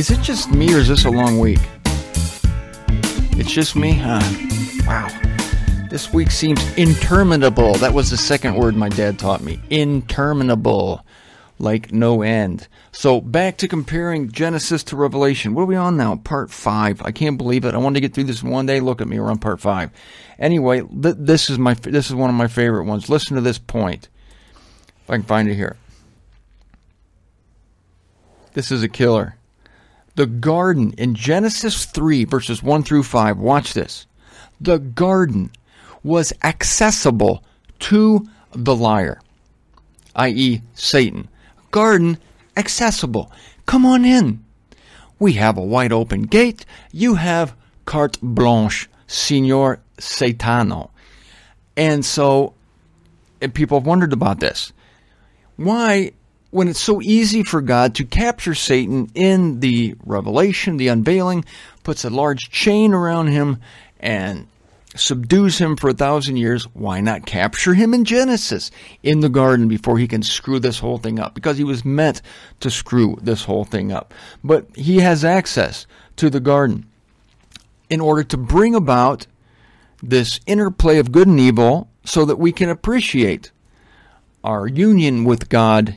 Is it just me or is this a long week? It's just me? Huh? Wow. This week seems interminable. That was the second word my dad taught me. Interminable. Like no end. So back to comparing Genesis to Revelation. What are we on now? Part 5. I can't believe it. I wanted to get through this in one day. Look at me. We're on part 5. Anyway, this is one of my favorite ones. Listen to this point. If I can find it here. This is a killer. The garden in Genesis 3, verses 1 through 5. Watch this. The garden was accessible to the liar, i.e. Satan. Garden accessible. Come on in. We have a wide open gate. You have carte blanche, Signor Satano. And so, people have wondered about this. Why, when it's so easy for God to capture Satan in the revelation, the unveiling, puts a large chain around him and subdues him for 1,000 years, why not capture him in Genesis, in the garden, before he can screw this whole thing up? Because he was meant to screw this whole thing up. But he has access to the garden in order to bring about this interplay of good and evil so that we can appreciate our union with God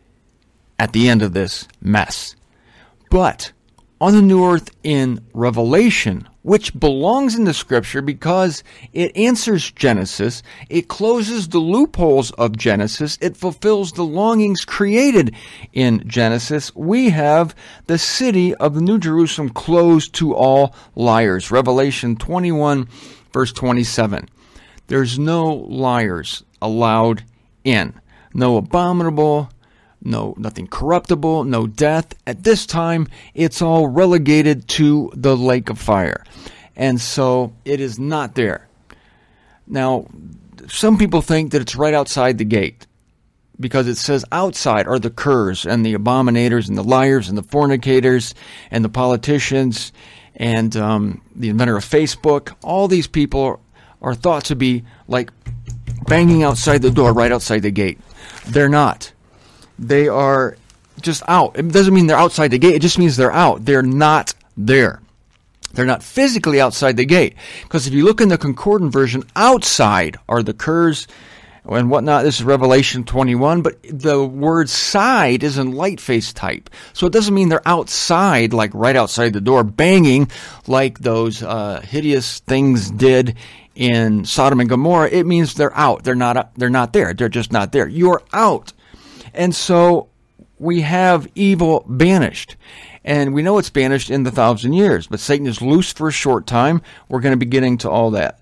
at the end of this mess. But on the new earth in Revelation, which belongs in the Scripture because it answers Genesis, it closes the loopholes of Genesis, it fulfills the longings created in Genesis, we have the city of the New Jerusalem closed to all liars. Revelation 21, verse 27. There's no liars allowed in. No abominable, nothing corruptible, no death. At this time, it's all relegated to the lake of fire. And so it is not there. Now, some people think that it's right outside the gate, because it says outside are the curs and the abominators and the liars and the fornicators and the politicians and the inventor of Facebook. All these people are thought to be like banging outside the door, right outside the gate. They're not. They are just out. It doesn't mean they're outside the gate. It just means they're out. They're not there. They're not physically outside the gate. Because if you look in the concordant version, outside are the curs and whatnot. This is Revelation 21. But the word side is in light-face type. So it doesn't mean they're outside, like right outside the door, banging like those hideous things did in Sodom and Gomorrah. It means they're out. They're not there. They're just not there. You're out. And so we have evil banished. And we know it's banished in the 1,000 years. But Satan is loose for a short time. We're going to be getting to all that.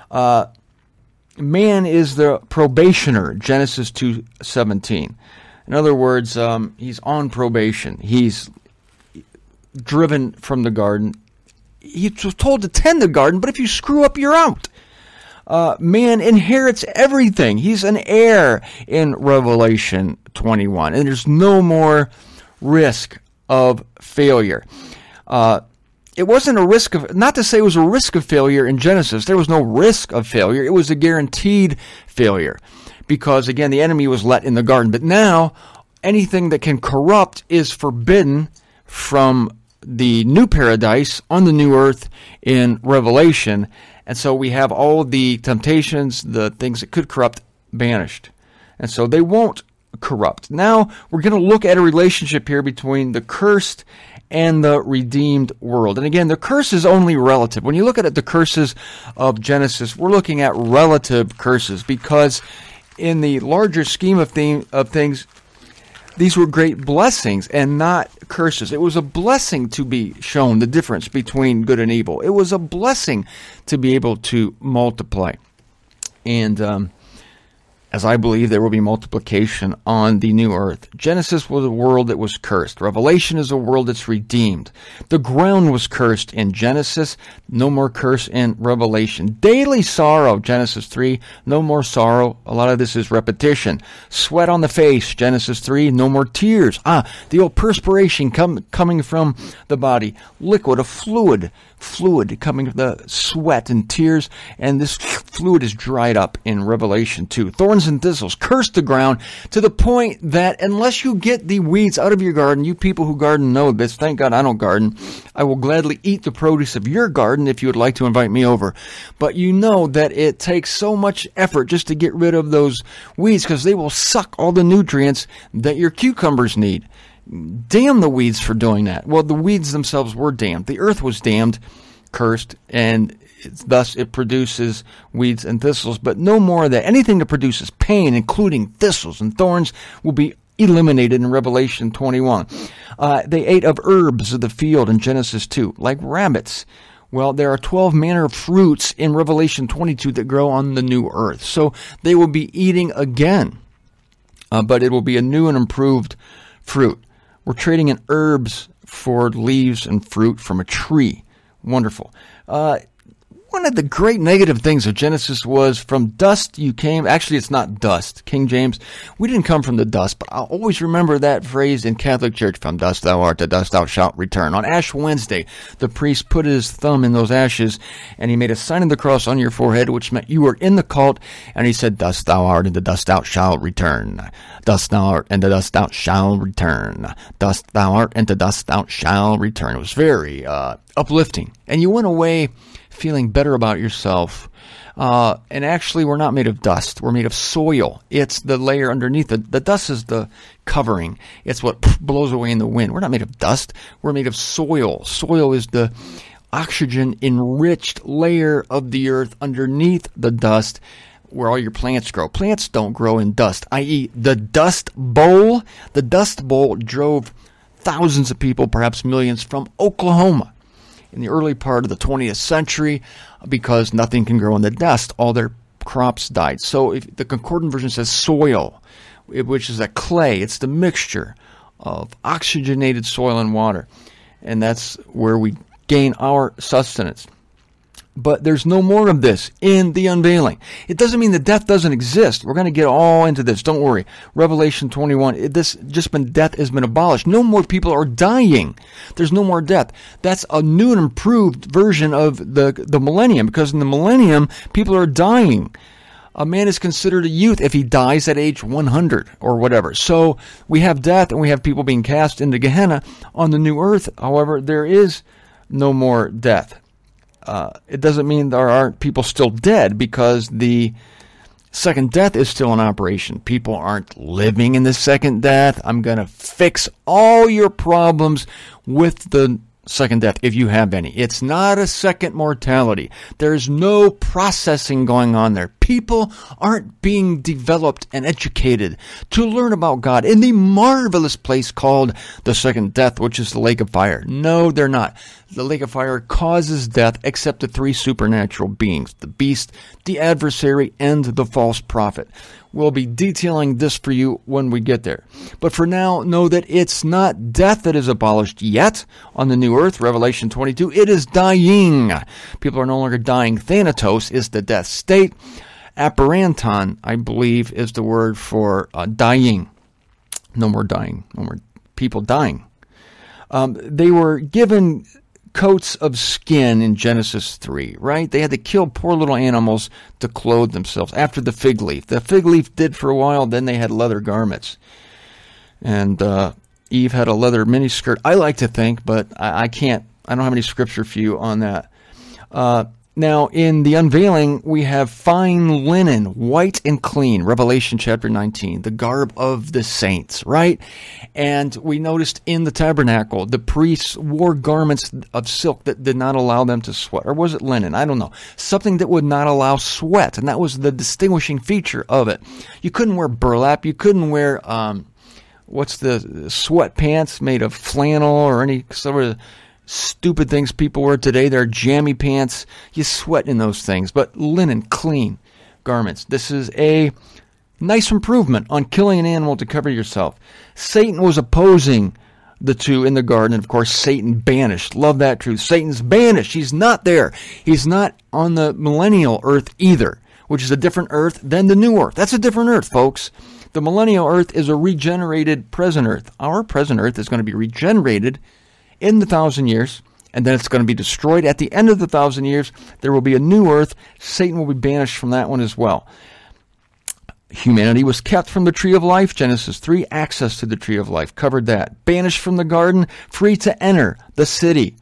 Man is the probationer, Genesis 2:17. In other words, he's on probation. He's driven from the garden. He was told to tend the garden, but if you screw up, you're out. Man inherits everything. He's an heir in Revelation 21. And there's no more risk of failure. It wasn't a risk of, not to say it was a risk of failure in Genesis. There was no risk of failure. It was a guaranteed failure. Because, again, the enemy was let in the garden. But now, anything that can corrupt is forbidden from the new paradise on the new earth in Revelation. And so we have all the temptations, the things that could corrupt, banished. And so they won't corrupt. Now we're going to look at a relationship here between the cursed and the redeemed world. And again, the curse is only relative. When you look at the curses of Genesis, we're looking at relative curses, because in the larger scheme of things, these were great blessings and not curses. It was a blessing to be shown the difference between good and evil. It was a blessing to be able to multiply. And as I believe there will be multiplication on the new earth. Genesis was a world that was cursed. Revelation is a world that's redeemed. The ground was cursed in Genesis. No more curse in Revelation. Daily sorrow, Genesis 3. No more sorrow. A lot of this is repetition. Sweat on the face, Genesis 3. No more tears. The old perspiration coming from the body. Liquid, a fluid fluid coming from the sweat and tears, and this fluid is dried up in Revelation 2. Thorns and thistles curse the ground to the point that unless you get the weeds out of your garden, you people who garden know this, thank God I don't garden, I will gladly eat the produce of your garden if you would like to invite me over. But you know that it takes so much effort just to get rid of those weeds because they will suck all the nutrients that your cucumbers need. Damn the weeds for doing that. Well, the weeds themselves were damned. The earth was damned, cursed, and thus it produces weeds and thistles. But no more of that. Anything that produces pain, including thistles and thorns, will be eliminated in Revelation 21. They ate of herbs of the field in Genesis 2, like rabbits. Well, there are 12 manner of fruits in Revelation 22 that grow on the new earth. So they will be eating again, but it will be a new and improved fruit. We're trading in herbs for leaves and fruit from a tree. Wonderful. One of the great negative things of Genesis was from dust you came. Actually, it's not dust. King James, we didn't come from the dust, but I'll always remember that phrase in Catholic Church, from dust thou art, to dust thou shalt return. On Ash Wednesday, the priest put his thumb in those ashes, and he made a sign of the cross on your forehead, which meant you were in the cult, and he said, dust thou art, and to dust thou shalt return. Dust thou art, and to dust thou shalt return. Dust thou art, and to dust thou shalt return. It was very uplifting, and you went away feeling better about yourself. And actually, we're not made of dust. We're made of soil. It's the layer underneath. The dust is the covering. It's what blows away in the wind. We're not made of dust. We're made of soil. Soil is the oxygen-enriched layer of the earth underneath the dust where all your plants grow. Plants don't grow in dust, i.e. the Dust Bowl. The Dust Bowl drove thousands of people, perhaps millions, from Oklahoma in the early part of the 20th century because nothing can grow in the dust. All their crops died. So if the Concordant version says soil, which is a clay. It's the mixture of oxygenated soil and water. And that's where we gain our sustenance. But there's no more of this in the unveiling. It doesn't mean that death doesn't exist. We're going to get all into this. Don't worry. Revelation 21, death has been abolished. No more people are dying. There's no more death. That's a new and improved version of the millennium, because in the millennium, people are dying. A man is considered a youth if he dies at age 100 or whatever. So we have death and we have people being cast into Gehenna. On the new earth, however, there is no more death. It doesn't mean there aren't people still dead, because the second death is still in operation. People aren't living in the second death. I'm going to fix all your problems with the second death, if you have any. It's not a second mortality. There's no processing going on there. People aren't being developed and educated to learn about God in the marvelous place called the second death, which is the lake of fire. No, they're not. The lake of fire causes death except to three supernatural beings: the beast, the adversary, and the false prophet. We'll be detailing this for you when we get there. But for now, know that it's not death that is abolished yet on the new earth, Revelation 22. It is dying. People are no longer dying. Thanatos is the death state. Aparanton, I believe, is the word for dying. No more dying. No more people dying. They were given coats of skin in Genesis 3, right? They had to kill poor little animals to clothe themselves. After the fig leaf. The fig leaf did for a while, then they had leather garments. And Eve had a leather miniskirt, I like to think, but I can't. I don't have any scripture for you on that. Now, in the unveiling, we have fine linen, white and clean, Revelation chapter 19, the garb of the saints, right? And we noticed in the tabernacle, the priests wore garments of silk that did not allow them to sweat. Or was it linen? I don't know. Something that would not allow sweat, and that was the distinguishing feature of it. You couldn't wear burlap. You couldn't wear, what's the sweatpants made of flannel or any sort of stupid things people wear today. They're jammy pants. You sweat in those things. But linen, clean garments. This is a nice improvement on killing an animal to cover yourself. Satan was opposing the two in the garden. And of course, Satan banished. Love that truth. Satan's banished. He's not there. He's not on the millennial earth either, which is a different earth than the new earth. That's a different earth, folks. The millennial earth is a regenerated present earth. Our present earth is going to be regenerated in the 1,000 years and then it's going to be destroyed. At the end of the 1,000 years, there will be a new earth. Satan will be banished from that one as well. Humanity was kept from the tree of life, Genesis 3, access to the tree of life, covered that. Banished from the garden, free to enter the city.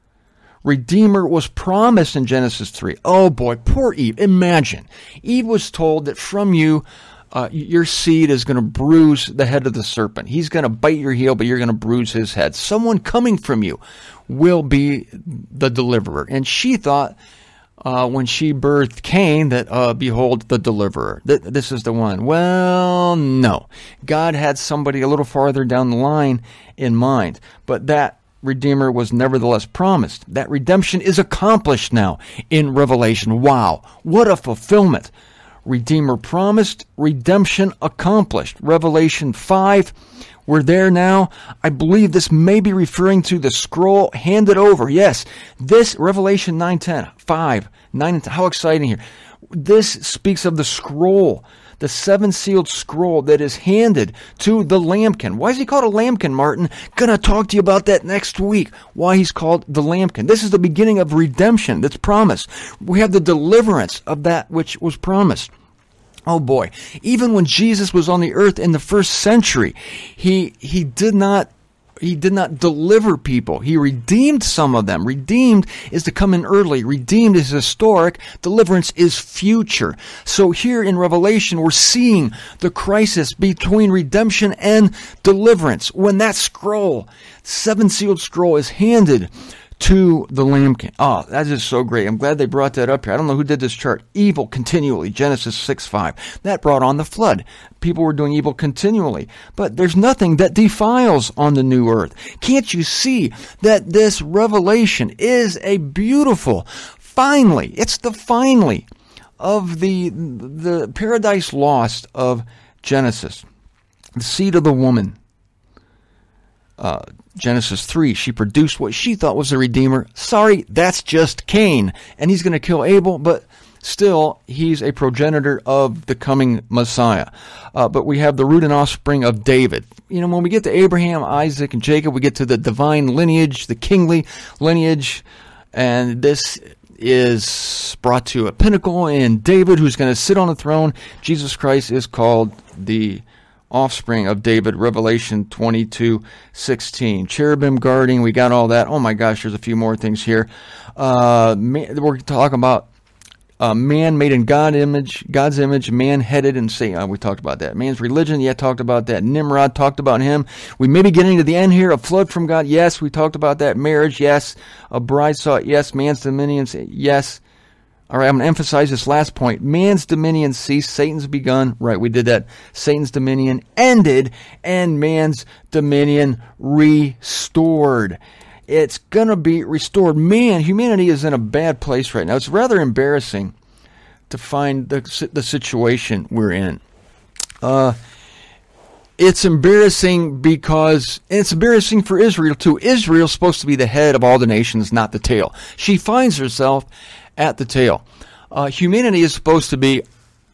Redeemer was promised in Genesis 3. Oh boy, poor Eve. Imagine. Eve was told that from you, your seed is going to bruise the head of the serpent. He's going to bite your heel, but you're going to bruise his head. Someone coming from you will be the deliverer. And she thought, when she birthed Cain, that, behold, the deliverer. This is the one. Well, no. God had somebody a little farther down the line in mind. But that Redeemer was nevertheless promised. That redemption is accomplished now in Revelation. Wow. What a fulfillment. Redeemer promised, redemption accomplished. Revelation 5. We're there now. I believe this may be referring to the scroll handed over. Yes, this Revelation 9:10, 5, 9 and 10. How exciting here. This speaks of the scroll, the seven-sealed scroll that is handed to the lambkin. Why is he called a lambkin, Martin? Gonna talk to you about that next week, why he's called the lambkin. This is the beginning of redemption that's promised. We have the deliverance of that which was promised. Oh boy, even when Jesus was on the earth in the first century, he did not deliver people. He redeemed some of them. Redeemed is to come in early. Redeemed is historic. Deliverance is future. So here in Revelation, we're seeing the crisis between redemption and deliverance. When that scroll, seven-sealed scroll, is handed to the lambkin. Oh, that is so great. I'm glad they brought that up here. I don't know who did this chart. Evil continually, Genesis 6:5. That brought on the flood. People were doing evil continually. But there's nothing that defiles on the new earth. Can't you see that this revelation is a beautiful, finally, it's the finally of the paradise lost of Genesis. The seed of the woman. Genesis 3, she produced what she thought was the Redeemer. Sorry, that's just Cain. And he's going to kill Abel, but still, he's a progenitor of the coming Messiah. But we have the root and offspring of David. You know, when we get to Abraham, Isaac, and Jacob, we get to the divine lineage, the kingly lineage. And this is brought to a pinnacle in David, who's going to sit on the throne. Jesus Christ is called the offspring of David, Revelation 22:16. Cherubim guarding, we got all that. Oh my gosh, there's a few more things here. We're talking about man made in God's image, man-headed and Satan. We talked about that. Man's religion, yeah, talked about that. Nimrod, talked about him. We may be getting to the end here. A flood from God, yes, we talked about that. Marriage, yes. A bride sought, yes. Man's dominion, yes. All right, I'm going to emphasize this last point. Man's dominion ceased, Satan's begun. Right, we did that. Satan's dominion ended, and man's dominion restored. It's going to be restored. Man, humanity is in a bad place right now. It's rather embarrassing to find the situation we're in. It's embarrassing because it's embarrassing for Israel too. Israel's supposed to be the head of all the nations, not the tail. She finds herself at the tail. Humanity is supposed to be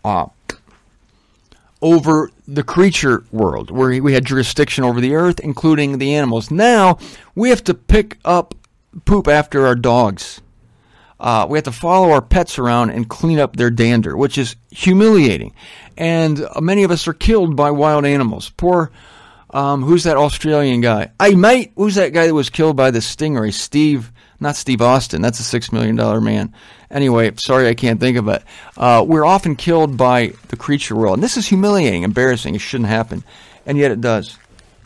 over the creature world, where we had jurisdiction over the earth, including the animals. Now, we have to pick up poop after our dogs. We have to follow our pets around and clean up their dander, which is humiliating. And many of us are killed by wild animals. Poor, who's that Australian guy? Hey, mate, who's that guy that was killed by the stingray? Not Steve Austin. That's a $6 million man. Anyway, sorry, I can't think of it. We're often killed by the creature world. And this is humiliating, embarrassing. It shouldn't happen. And yet it does.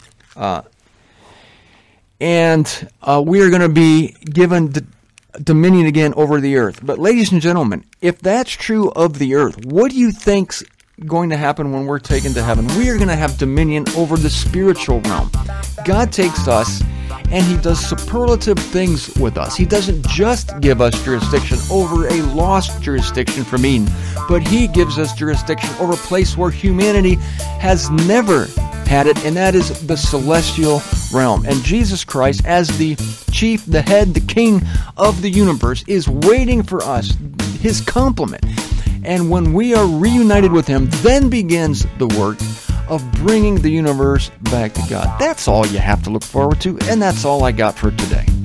And we are going to be given dominion again over the earth. But ladies and gentlemen, if that's true of the earth, what do you think's going to happen when we're taken to heaven? We are going to have dominion over the spiritual realm. God takes us and he does superlative things with us. He doesn't just give us jurisdiction over a lost jurisdiction from Eden, but he gives us jurisdiction over a place where humanity has never had it, and that is the celestial realm. And Jesus Christ, as the chief, the head, the king of the universe, is waiting for us, his complement. And when we are reunited with him, then begins the work of bringing the universe back to God. That's all you have to look forward to, and that's all I got for today.